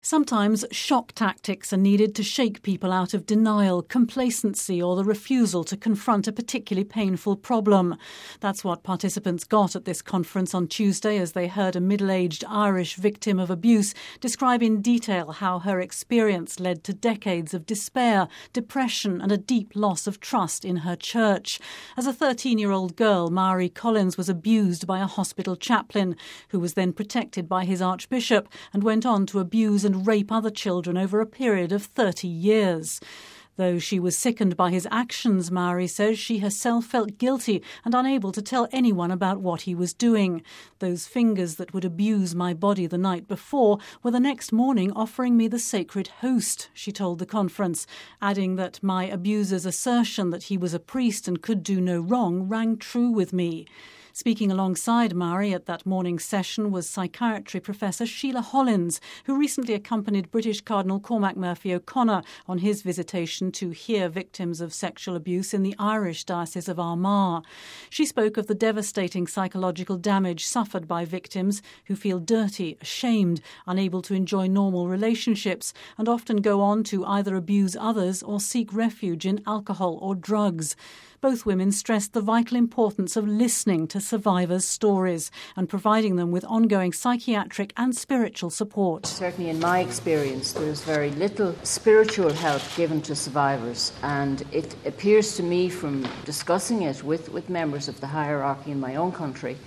Sometimes shock tactics are needed to shake people out of denial, complacency or the refusal to confront a particularly painful problem. That's what participants got at this conference on Tuesday as they heard a middle-aged Irish victim of abuse describe in detail how her experience led to decades of despair, depression and a deep loss of trust in her church. As a 13-year-old girl, Marie Collins was abused by a hospital chaplain who was then protected by his archbishop and went on to abuse and rape other children over a period of 30 years. Though she was sickened by his actions, Marie says she herself felt guilty and unable to tell anyone about what he was doing. Those fingers that would abuse my body the night before were the next morning offering me the sacred host, she told the conference, adding that my abuser's assertion that he was a priest and could do no wrong rang true with me. Speaking alongside Marie at that morning's session was psychiatry professor Sheila Hollins, who recently accompanied British Cardinal Cormac Murphy O'Connor on his visitation to hear victims of sexual abuse in the Irish Diocese of Armagh. She spoke of the devastating psychological damage suffered by victims who feel dirty, ashamed, unable to enjoy normal relationships, and often go on to either abuse others or seek refuge in alcohol or drugs. Both women stressed the vital importance of listening to survivors' stories and providing them with ongoing psychiatric and spiritual support. Certainly in my experience, there's very little spiritual help given to survivors, and it appears to me from discussing it with members of the hierarchy in my own country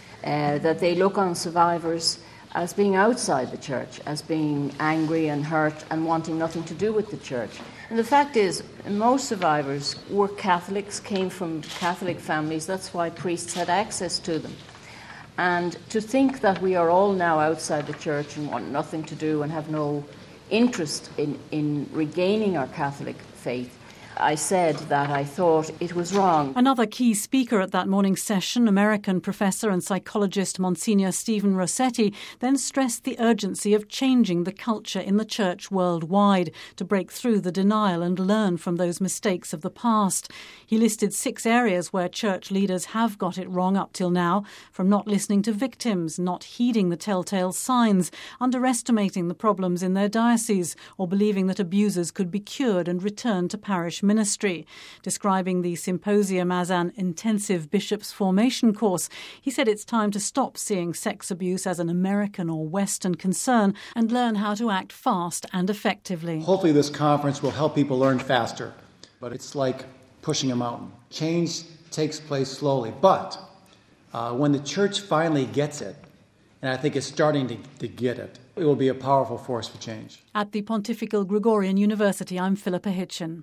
that they look on survivors as being outside the church, as being angry and hurt and wanting nothing to do with the church. And the fact is, most survivors were Catholics, came from Catholic families. That's why priests had access to them. And to think that we are all now outside the church and want nothing to do and have no interest in regaining our Catholic faith, I said that I thought it was wrong. Another key speaker at that morning's session, American professor and psychologist Monsignor Stephen Rossetti, then stressed the urgency of changing the culture in the church worldwide to break through the denial and learn from those mistakes of the past. He listed 6 areas where church leaders have got it wrong up till now, from not listening to victims, not heeding the telltale signs, underestimating the problems in their diocese, or believing that abusers could be cured and returned to parish ministry. Describing the symposium as an intensive bishop's formation course, he said it's time to stop seeing sex abuse as an American or Western concern and learn how to act fast and effectively. Hopefully this conference will help people learn faster, but it's like pushing a mountain. Change takes place slowly, but when the church finally gets it, and I think it's starting to get it, it will be a powerful force for change. At the Pontifical Gregorian University, I'm Philippa Hitchin.